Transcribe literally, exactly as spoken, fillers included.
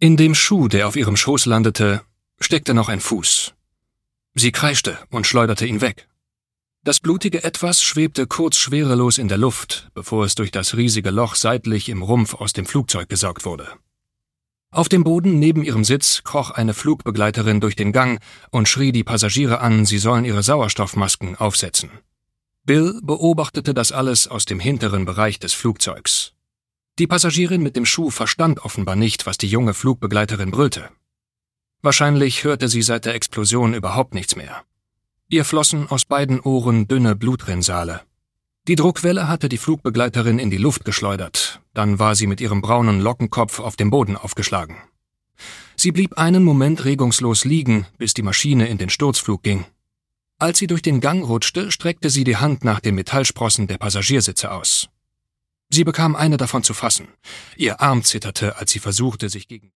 In dem Schuh, der auf ihrem Schoß landete, steckte noch ein Fuß. Sie kreischte und schleuderte ihn weg. Das blutige Etwas schwebte kurz schwerelos in der Luft, bevor es durch das riesige Loch seitlich im Rumpf aus dem Flugzeug gesaugt wurde. Auf dem Boden neben ihrem Sitz kroch eine Flugbegleiterin durch den Gang und schrie die Passagiere an, sie sollen ihre Sauerstoffmasken aufsetzen. Bill beobachtete das alles aus dem hinteren Bereich des Flugzeugs. Die Passagierin mit dem Schuh verstand offenbar nicht, was die junge Flugbegleiterin brüllte. Wahrscheinlich hörte sie seit der Explosion überhaupt nichts mehr. Ihr flossen aus beiden Ohren dünne Blutrinsale. Die Druckwelle hatte die Flugbegleiterin in die Luft geschleudert, dann war sie mit ihrem braunen Lockenkopf auf dem Boden aufgeschlagen. Sie blieb einen Moment regungslos liegen, bis die Maschine in den Sturzflug ging. Als sie durch den Gang rutschte, streckte sie die Hand nach den Metallsprossen der Passagiersitze aus. Sie bekam eine davon zu fassen. Ihr Arm zitterte, als sie versuchte, sich gegen